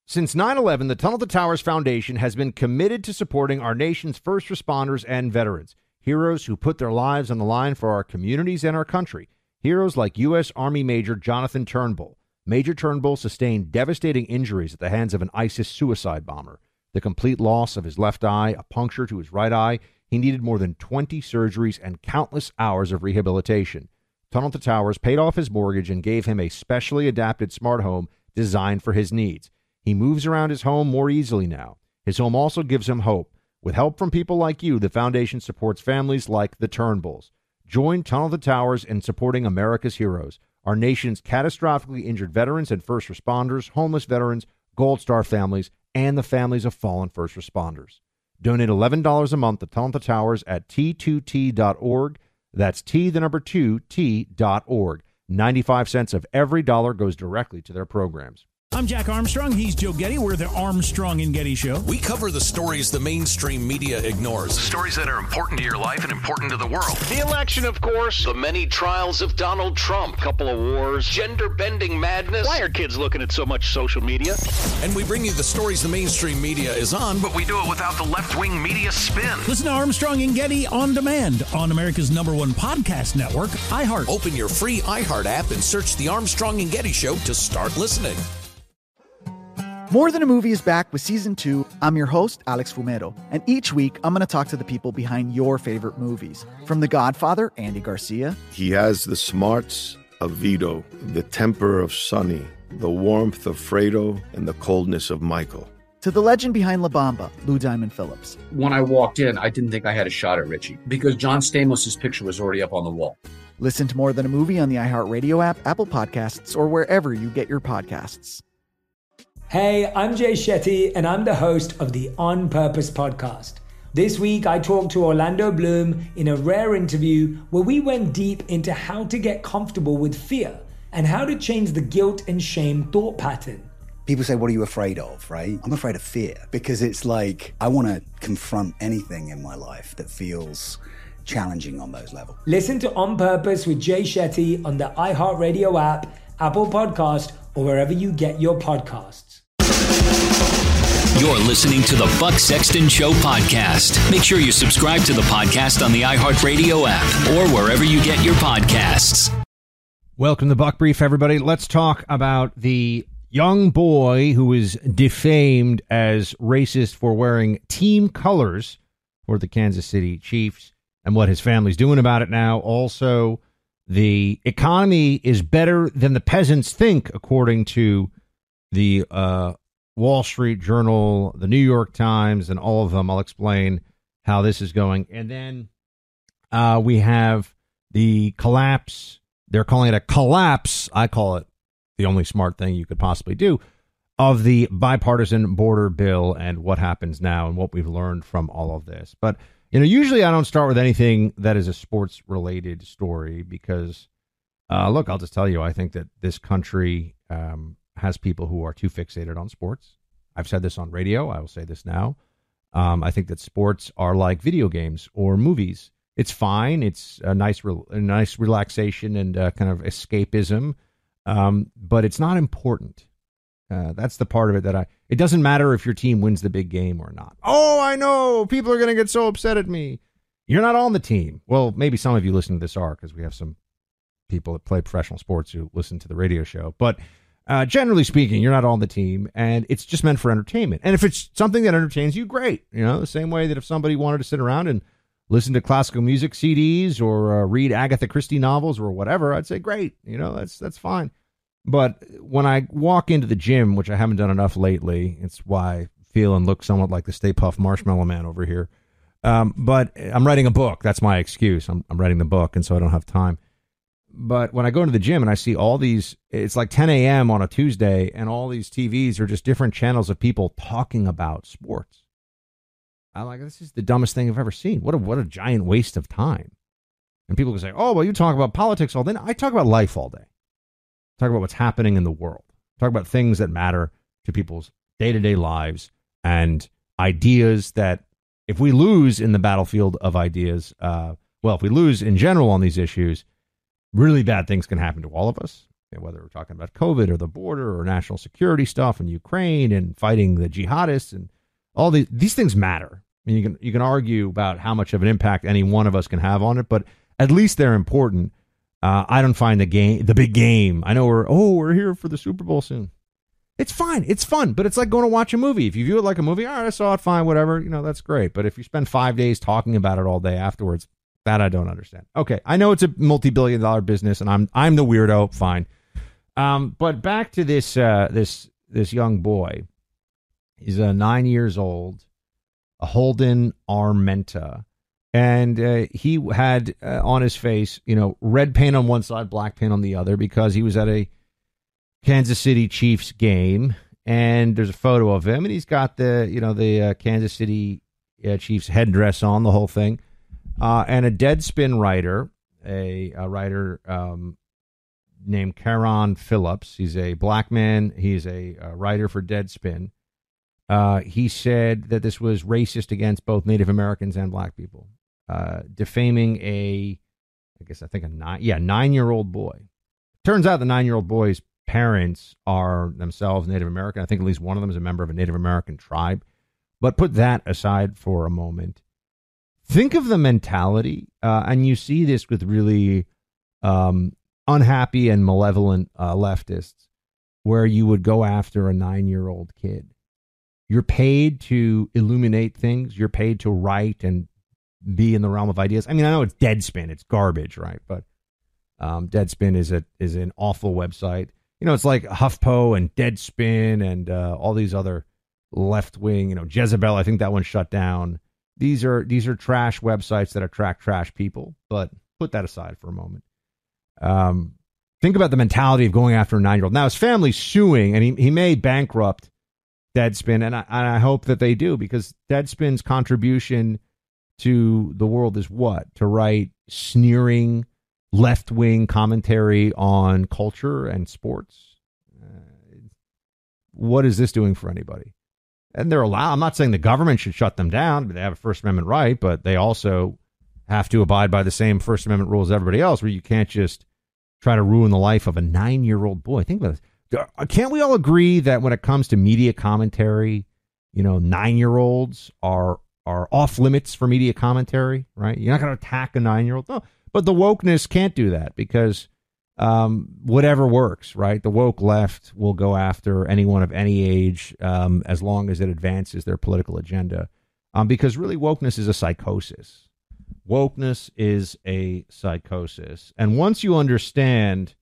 Since 9/11, the Tunnel to Towers Foundation has been committed to supporting our nation's first responders and veterans, heroes who put their lives on the line for our communities and our country. Heroes like U.S. Army Major Jonathan Turnbull. Major Turnbull sustained devastating injuries at the hands of an ISIS suicide bomber. The complete loss of his left eye, a puncture to his right eye. He needed more than 20 surgeries and countless hours of rehabilitation. Tunnel to Towers paid off his mortgage and gave him a specially adapted smart home designed for his needs. He moves around his home more easily now. His home also gives him hope. With help from people like you, the foundation supports families like the Turnbulls. Join Tunnel to Towers in supporting America's heroes, our nation's catastrophically injured veterans and first responders, homeless veterans, Gold Star families, and the families of fallen first responders. Donate $11 a month to Tunnel to Towers at T2T.org. That's T2T.org. 95 cents of every dollar goes directly to their programs. I'm Jack Armstrong. He's Joe Getty. We're the Armstrong and Getty Show. We cover the stories the mainstream media ignores. Stories that are important to your life and important to the world. The election, of course. The many trials of Donald Trump. Couple of wars. Gender-bending madness. Why are kids looking at so much social media? And we bring you the stories the mainstream media is on, but we do it without the left-wing media spin. Listen to Armstrong and Getty on demand on America's #1 podcast network, iHeart. Open your free iHeart app and search The Armstrong and Getty Show to start listening. More Than a Movie is back with Season 2. I'm your host, Alex Fumero, and each week I'm going to talk to the people behind your favorite movies. From The Godfather, Andy Garcia. He has the smarts of Vito, the temper of Sonny, the warmth of Fredo, and the coldness of Michael. To the legend behind La Bamba, Lou Diamond Phillips. When I walked in, I didn't think I had a shot at Richie because John Stamos' picture was already up on the wall. Listen to More Than a Movie on the iHeartRadio app, Apple Podcasts, or wherever you get your podcasts. Hey, I'm Jay Shetty, and I'm the host of the On Purpose podcast. This week, I talked to Orlando Bloom in a rare interview where we went deep into how to get comfortable with fear and how to change the guilt and shame thought pattern. People say, what are you afraid of, right? I'm afraid of fear because it's like I want to confront anything in my life that feels challenging on those levels. Listen to On Purpose with Jay Shetty on the iHeartRadio app, Apple Podcast, or wherever you get your podcasts. You're listening to the Buck Sexton Show podcast. Make sure you subscribe to the podcast on the iHeartRadio app or wherever you get your podcasts. Welcome to Buck Brief, everybody. Let's talk about the young boy who is defamed as racist for wearing team colors for the Kansas City Chiefs and what his family's doing about it now. Also, the economy is better than the peasants think, according to the Wall Street Journal, the New York Times, and all of them. I'll explain how this is going. And then we have the collapse. They're calling it a collapse. I call it the only smart thing you could possibly do, of the bipartisan border bill and what happens now and what we've learned from all of this. But, usually I don't start with anything that is a sports related story because, look, I'll just tell you, I think that this country has people who are too fixated on sports. I've said this on radio. I will say this now. I think that sports are like video games or movies. It's fine. It's a nice relaxation and kind of escapism, but it's not important. That's the part of it that it doesn't matter if your team wins the big game or not. Oh, I know. People are going to get so upset at me. You're not on the team. Well, maybe some of you listen to this are because we have some people that play professional sports who listen to the radio show. But generally speaking, you're not on the team, and it's just meant for entertainment. And if it's something that entertains you, great. The same way that if somebody wanted to sit around and listen to classical music CDs or read Agatha Christie novels or whatever, I'd say great. That's fine. But when I walk into the gym, which I haven't done enough lately, it's why I feel and look somewhat like the Stay Puft Marshmallow Man over here. But I'm writing a book. That's my excuse. I'm writing the book, and so I don't have time. But when I go into the gym and I see all these, it's like 10 a.m. on a Tuesday, and all these TVs are just different channels of people talking about sports. I'm like, this is the dumbest thing I've ever seen. What a giant waste of time. And people can say, oh, well, you talk about politics all day. I talk about life all day. Talk about what's happening in the world. Talk about things that matter to people's day-to-day lives and ideas that if we lose in the battlefield of ideas, if we lose in general on these issues, really bad things can happen to all of us. whether we're talking about COVID or the border or national security stuff in Ukraine and fighting the jihadists and all these things matter. I mean, you can argue about how much of an impact any one of us can have on it, but at least they're important. I don't find the big game. I know we're here for the Super Bowl soon. It's fine. It's fun, but it's like going to watch a movie. If you view it like a movie, all right, I saw it, fine, whatever, that's great. But if you spend 5 days talking about it all day afterwards, that I don't understand. Okay, I know it's a multi-billion-dollar business, and I'm the weirdo. Fine, but back to this young boy. He's 9 years old, a Holden Armenta, and he had on his face, red paint on one side, black paint on the other, because he was at a Kansas City Chiefs game, and there's a photo of him, and he's got the Kansas City Chiefs headdress on, the whole thing, and a Deadspin writer, a writer named Caron Phillips. He's a black man. He's a writer for Deadspin. He said that this was racist against both Native Americans and black people, defaming a 9-year-old boy. Turns out the 9-year-old boy's parents are themselves Native American. I think at least one of them is a member of a Native American tribe. But put that aside for a moment. Think of the mentality, and you see this with really unhappy and malevolent leftists, where you would go after a 9-year-old kid. You're paid to illuminate things. You're paid to write and be in the realm of ideas. I mean, I know it's Deadspin. It's garbage, right? But Deadspin is an awful website. It's like HuffPo and Deadspin and all these other left-wing, Jezebel. I think that one shut down. These are trash websites that attract trash people. But put that aside for a moment. Think about the mentality of going after a 9-year-old. Now his family's suing, and he may bankrupt Deadspin, and I hope that they do, because Deadspin's contribution to the world is what? To write sneering left-wing commentary on culture and sports. What is this doing for anybody? And they're allowed. I'm not saying the government should shut them down. They have a First Amendment right, but they also have to abide by the same First Amendment rules as everybody else, where you can't just try to ruin the life of a 9-year-old boy. Think about this. Can't we all agree that when it comes to media commentary, 9-year-olds are off limits for media commentary, right? You're not going to attack a 9-year-old. No. But the wokeness can't do that, because whatever works, right? The woke left will go after anyone of any age as long as it advances their political agenda, because really wokeness is a psychosis. Wokeness is a psychosis. And once you understand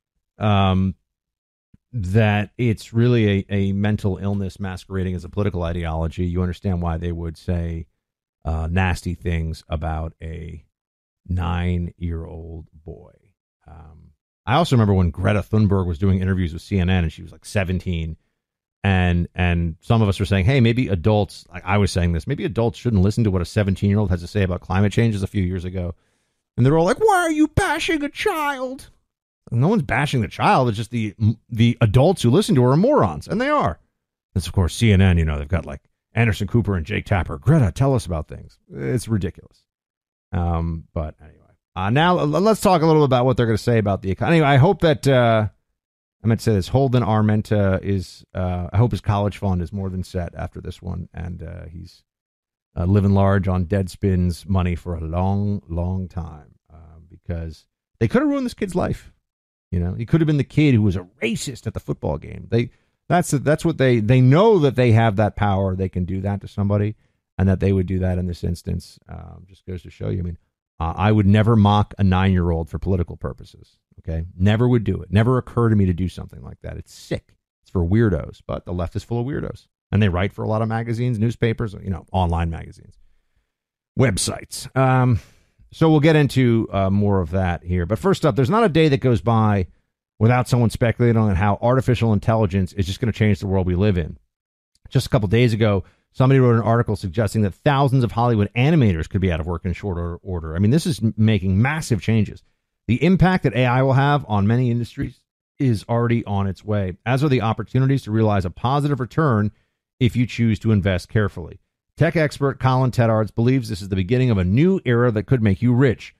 that it's really a mental illness masquerading as a political ideology, you understand why they would say nasty things about a 9-year-old boy. I also remember when Greta Thunberg was doing interviews with CNN, and she was like 17, and some of us were saying, hey, maybe adults, like I was saying this, maybe adults shouldn't listen to what a 17-year-old has to say about climate change a few years ago. And they're all like, why are you bashing a child? No one's bashing the child. It's just the adults who listen to her are morons, and they are. It's, of course, CNN, they've got like Anderson Cooper and Jake Tapper. Greta, tell us about things. It's ridiculous. But anyway, now let's talk a little bit about what they're going to say about the economy. Anyway, I hope that, I meant to say this, Holden Armenta is, I hope his college fund is more than set after this one. And he's living large on Deadspin's money for a long, long time, because they could have ruined this kid's life. He could have been the kid who was a racist at the football game. That's what they know, that they have that power. They can do that to somebody, and that they would do that in this instance. Just goes to show you. I mean, I would never mock a 9-year-old for political purposes. Okay, never would do it. Never occur to me to do something like that. It's sick. It's for weirdos. But the left is full of weirdos, and they write for a lot of magazines, newspapers, online magazines, websites. So we'll get into more of that here. But first up, there's not a day that goes by without someone speculating on how artificial intelligence is just going to change the world we live in. Just a couple days ago, somebody wrote an article suggesting that thousands of Hollywood animators could be out of work in short order. I mean, this is making massive changes. The impact that AI will have on many industries is already on its way, as are the opportunities to realize a positive return if you choose to invest carefully. Tech expert Colin Tedards believes this is the beginning of a new era that could make you rich.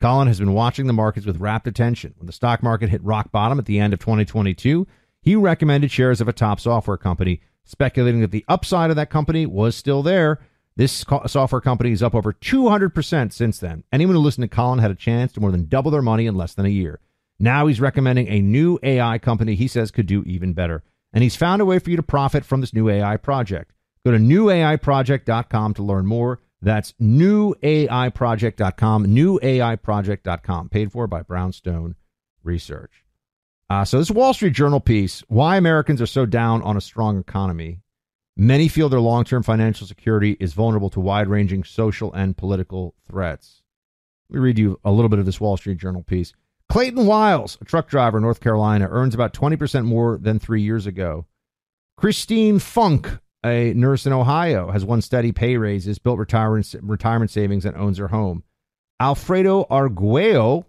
Colin has been watching the markets with rapt attention. When the stock market hit rock bottom at the end of 2022, he recommended shares of a top software company, speculating that the upside of that company was still there. This software company is up over 200% since then. Anyone who listened to Colin had a chance to more than double their money in less than a year. Now he's recommending a new AI company he says could do even better. And he's found a way for you to profit from this new AI project. Go to newaiproject.com to learn more. That's newaiproject.com, newaiproject.com, paid for by Brownstone Research. So this Wall Street Journal piece, why Americans are so down on a strong economy. Many feel their long-term financial security is vulnerable to wide-ranging social and political threats. Let me read you a little bit of this Wall Street Journal piece. Clayton Wiles, a truck driver in North Carolina, earns about 20% more than 3 years ago. Christine Funk, a nurse in Ohio, has won steady pay raises, built retirement savings, and owns her home. Alfredo Arguello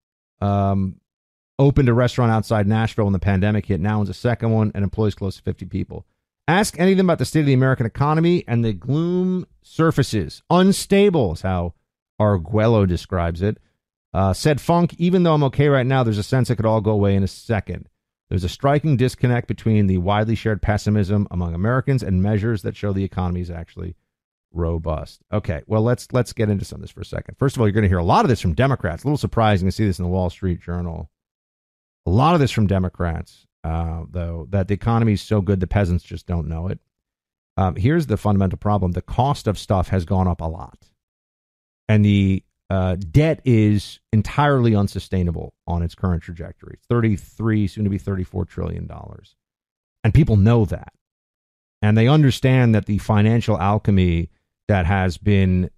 opened a restaurant outside Nashville when the pandemic hit, now owns a second one and employs close to 50 people. Ask any of them about the state of the American economy, and the gloom surfaces. Unstable is how Arguello describes it. Said Funk, even though I'm okay right now, there's a sense it could all go away in a second. There's a striking disconnect between the widely shared pessimism among Americans and measures that show the economy is actually robust. Okay, well, let's get into some of this for a second. First of all, you're going to hear a lot of this from Democrats. A little surprising to see this in the Wall Street Journal. A lot of this from Democrats, though, that the economy is so good the peasants just don't know it. Here's the fundamental problem. The cost of stuff has gone up a lot. And the debt is entirely unsustainable on its current trajectory. It's 33, soon to be $34 trillion. And people know that. And they understand that the financial alchemy that has been,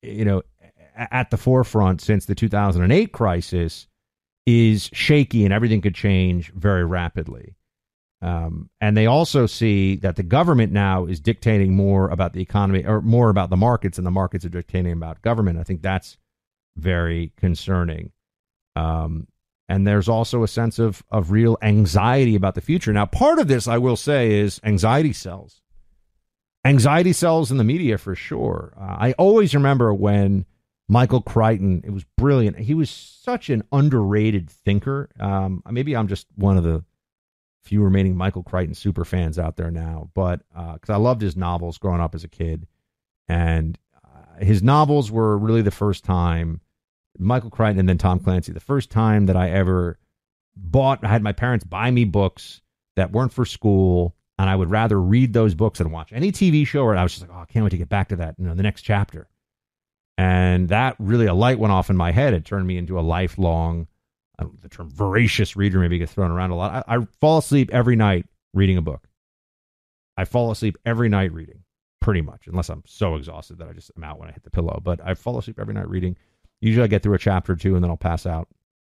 at the forefront since the 2008 crisis is shaky and everything could change very rapidly. And they also see that the government now is dictating more about the economy or more about the markets, and the markets are dictating about government. I think that's very concerning. And there's also a sense of real anxiety about the future. Now, part of this, I will say, is anxiety sells. Anxiety sells in the media for sure. I always remember when Michael Crichton, it was brilliant. He was such an underrated thinker. Maybe I'm just one of the few remaining Michael Crichton super fans out there now, but because I loved his novels growing up as a kid. And his novels were really the first time, Michael Crichton and then Tom Clancy, the first time that I ever I had my parents buy me books that weren't for school, and I would rather read those books than watch any TV show, or I was just like, oh, I can't wait to get back to that, the next chapter. And that really, a light went off in my head. It turned me into a lifelong, the term voracious reader maybe gets thrown around a lot. I fall asleep every night reading a book. I fall asleep every night reading, pretty much, unless I'm so exhausted that I just am out when I hit the pillow. But I fall asleep every night reading. Usually I get through a chapter or two and then I'll pass out.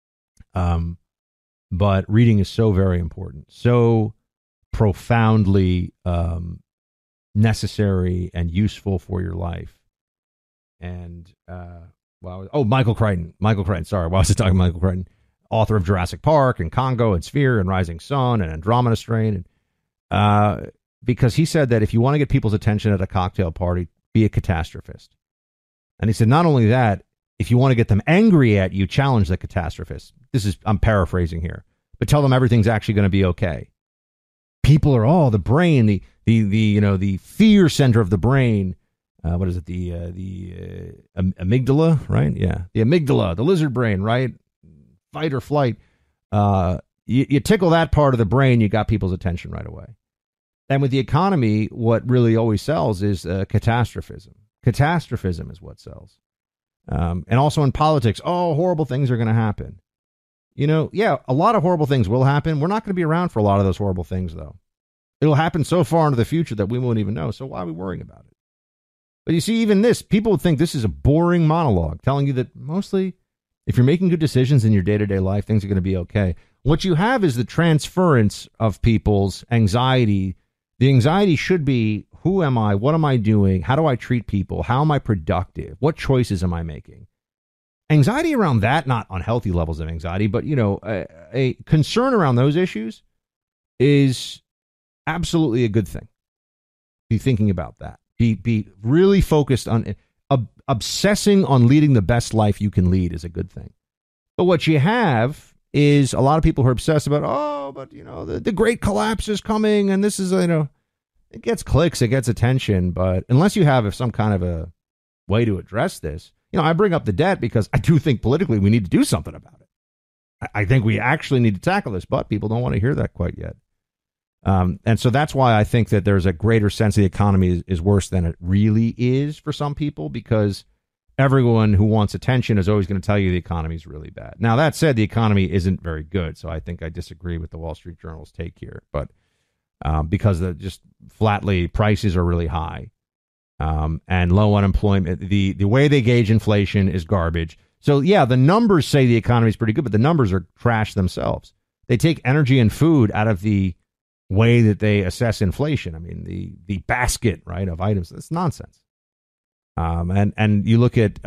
But reading is so very important, so profoundly necessary and useful for your life. And, Michael Crichton. Sorry, why was I talking Michael Crichton? Author of Jurassic Park and Congo and Sphere and Rising Sun and Andromeda Strain. And, because he said that if you want to get people's attention at a cocktail party, be a catastrophist. And he said, not only that, if you want to get them angry at you, challenge the catastrophist. I'm paraphrasing here, but tell them everything's actually going to be okay. People are, the brain, the fear center of the brain. What is it? The amygdala, right? Yeah. The amygdala, the lizard brain, right? Fight or flight. You tickle that part of the brain, you got people's attention right away. And with the economy, what really always sells is catastrophism. Catastrophism is what sells. And also in politics, horrible things are going to happen. A lot of horrible things will happen. We're not going to be around for a lot of those horrible things, though. It'll happen so far into the future that we won't even know. So why are we worrying about it? But you see, even this, people would think this is a boring monologue, telling you that mostly, if you're making good decisions in your day-to-day life, things are going to be okay. What you have is the transference of people's anxiety. The anxiety should be, who am I? What am I doing? How do I treat people? How am I productive? What choices am I making? Anxiety around that, not unhealthy levels of anxiety, but, a concern around those issues is absolutely a good thing. Be thinking about that. Be really focused on obsessing on leading the best life you can lead is a good thing. But what you have is a lot of people who are obsessed about, but the great collapse is coming, and this is, it gets clicks, it gets attention. But unless you have some kind of a way to address this, I bring up the debt because I do think politically we need to do something about it. I think we actually need to tackle this, but people don't want to hear that quite yet. And so that's why I think that there's a greater sense of the economy is worse than it really is for some people, because everyone who wants attention is always going to tell you the economy is really bad. Now, that said, the economy isn't very good. So I think I disagree with the Wall Street Journal's take here. But because just flatly prices are really high and low unemployment, the way they gauge inflation is garbage. So, yeah, the numbers say the economy is pretty good, but the numbers are trash themselves. They take energy and food out of the way that they assess inflation. I mean, the basket, right, of items, that's nonsense. And you look at,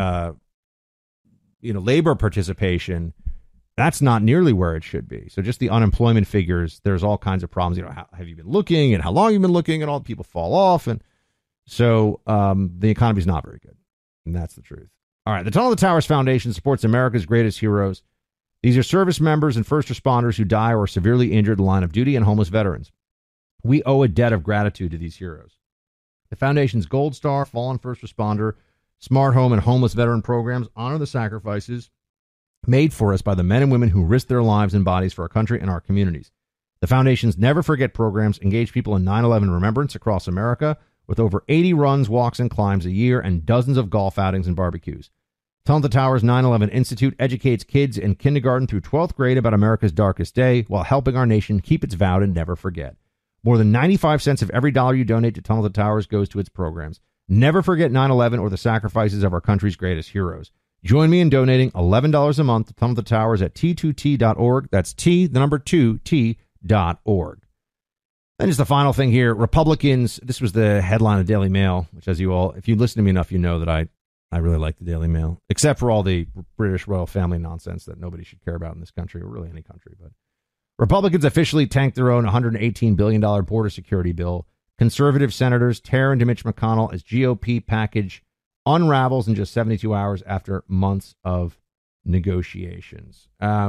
labor participation, that's not nearly where it should be. So just the unemployment figures, there's all kinds of problems. How have you been looking and how long you've been looking, and all people fall off. And so the economy is not very good. And that's the truth. All right. The Tunnel to Towers Foundation supports America's greatest heroes. These are service members and first responders who die or are severely injured in the line of duty and homeless veterans. We owe a debt of gratitude to these heroes. The Foundation's Gold Star, Fallen First Responder, Smart Home, and Homeless Veteran programs honor the sacrifices made for us by the men and women who risked their lives and bodies for our country and our communities. The Foundation's Never Forget programs engage people in 9/11 remembrance across America with over 80 runs, walks, and climbs a year and dozens of golf outings and barbecues. Tunnel to Towers 9/11 Institute educates kids in kindergarten through 12th grade about America's darkest day while helping our nation keep its vow to never forget. More than 95 cents of every dollar you donate to Tunnel to Towers goes to its programs. Never forget 9/11 or the sacrifices of our country's greatest heroes. Join me in donating $11 a month to Tunnel to Towers at T2T.org. That's T2T.org. And just the final thing here, Republicans, this was the headline of Daily Mail, which if you listen to me enough, you know that I really like the Daily Mail, except for all the British royal family nonsense that nobody should care about in this country, or really any country. But Republicans officially tanked their own $118 billion border security bill. Conservative senators tear into Mitch McConnell as GOP package unravels in just 72 hours after months of negotiations.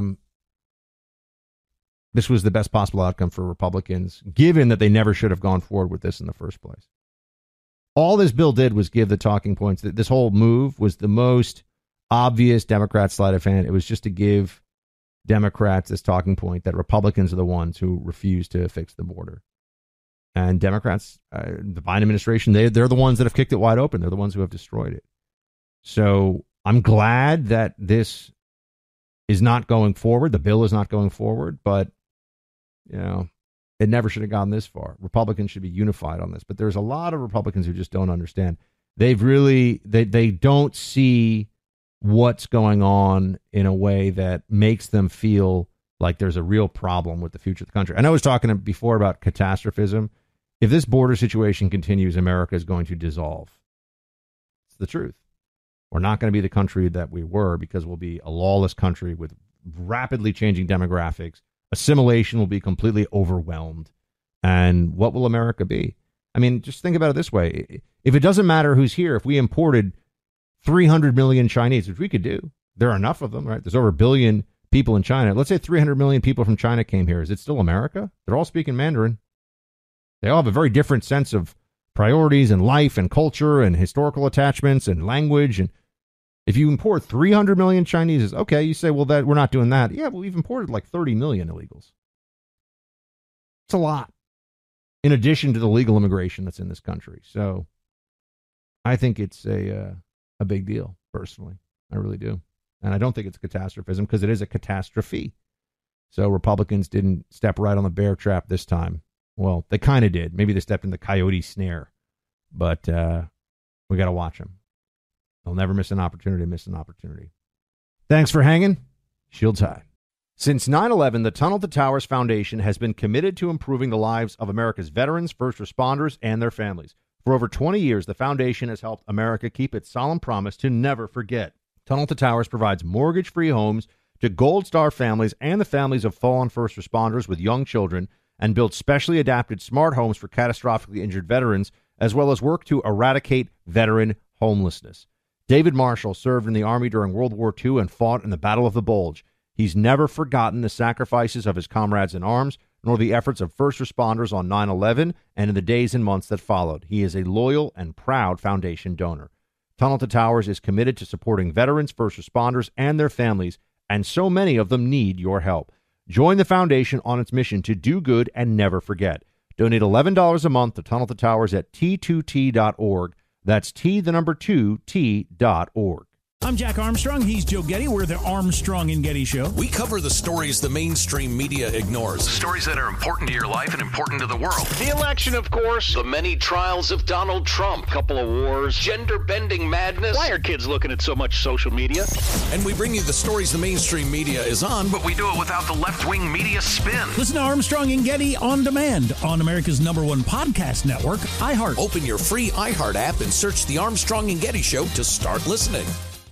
This was the best possible outcome for Republicans, given that they never should have gone forward with this in the first place. All this bill did was give the talking points. That this whole move was the most obvious Democrat sleight of hand. It was just to give Democrats this talking point that Republicans are the ones who refuse to fix the border. And Democrats, the Biden administration, they're the ones that have kicked it wide open. They're the ones who have destroyed it. So I'm glad that this is not going forward. The bill is not going forward, but, it never should have gone this far. Republicans should be unified on this. But there's a lot of Republicans who just don't understand. They don't see what's going on in a way that makes them feel like there's a real problem with the future of the country. I was talking before about catastrophism. If this border situation continues, America is going to dissolve. It's the truth. We're not going to be the country that we were, because we'll be a lawless country with rapidly changing demographics. Assimilation will be completely overwhelmed. And what will America be? I mean, just think about it this way. If it doesn't matter who's here, if we imported 300 million Chinese, which we could do, there are enough of them, right? There's over 1 billion people in China. Let's say 300 million people from China came here. Is it still America? They're all speaking Mandarin. They all have a very different sense of priorities and life and culture and historical attachments and language. And if you import 300 million Chinese, okay, you say, well, that we're not doing that. Yeah, but we've imported like 30 million illegals. It's a lot, in addition to the legal immigration that's in this country. So I think it's a big deal, personally. I really do. And I don't think it's catastrophism, because it is a catastrophe. So Republicans didn't step right on the bear trap this time. Well, they kind of did. Maybe they stepped in the coyote snare. But we got to watch them. They'll never miss an opportunity. Thanks for hanging. Shields high. Since 9/11, the Tunnel to Towers Foundation has been committed to improving the lives of America's veterans, first responders, and their families. For over 20 years, the foundation has helped America keep its solemn promise to never forget. Tunnel to Towers provides mortgage-free homes to Gold Star families and the families of fallen first responders with young children, and builds specially adapted smart homes for catastrophically injured veterans, as well as work to eradicate veteran homelessness. David Marshall served in the Army during World War II and fought in the Battle of the Bulge. He's never forgotten the sacrifices of his comrades in arms, nor the efforts of first responders on 9/11 and in the days and months that followed. He is a loyal and proud foundation donor. Tunnel to Towers is committed to supporting veterans, first responders, and their families, and so many of them need your help. Join the foundation on its mission to do good and never forget. Donate $11 a month to Tunnel to Towers at T2T.org. That's T2T.org. I'm Jack Armstrong. He's Joe Getty. We're the Armstrong and Getty Show. We cover the stories the mainstream media ignores. Stories that are important to your life and important to the world. The election, of course. The many trials of Donald Trump. Couple of wars. Gender-bending madness. Why are kids looking at so much social media? And we bring you the stories the mainstream media is on, but we do it without the left-wing media spin. Listen to Armstrong and Getty on demand on America's #1 podcast network, iHeart. Open your free iHeart app and search The Armstrong and Getty Show to start listening.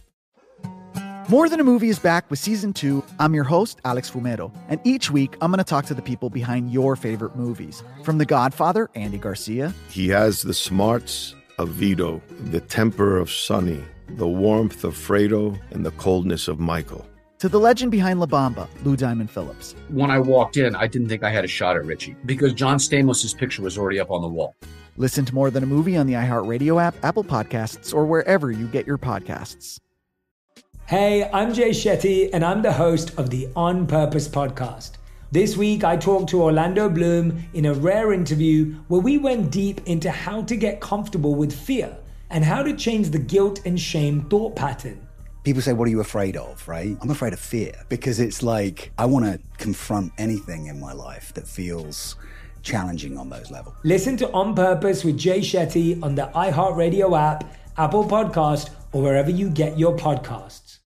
More Than a Movie is back with Season 2. I'm your host, Alex Fumero, and each week I'm going to talk to the people behind your favorite movies. From The Godfather, Andy Garcia. He has the smarts of Vito, the temper of Sonny, the warmth of Fredo, and the coldness of Michael. To the legend behind La Bamba, Lou Diamond Phillips. When I walked in, I didn't think I had a shot at Richie because John Stamos' picture was already up on the wall. Listen to More Than a Movie on the iHeartRadio app, Apple Podcasts, or wherever you get your podcasts. Hey, I'm Jay Shetty, and I'm the host of the On Purpose podcast. This week, I talked to Orlando Bloom in a rare interview where we went deep into how to get comfortable with fear and how to change the guilt and shame thought pattern. People say, what are you afraid of, right? I'm afraid of fear because it's like I want to confront anything in my life that feels challenging on those levels. Listen to On Purpose with Jay Shetty on the iHeartRadio app, Apple Podcast, or wherever you get your podcasts.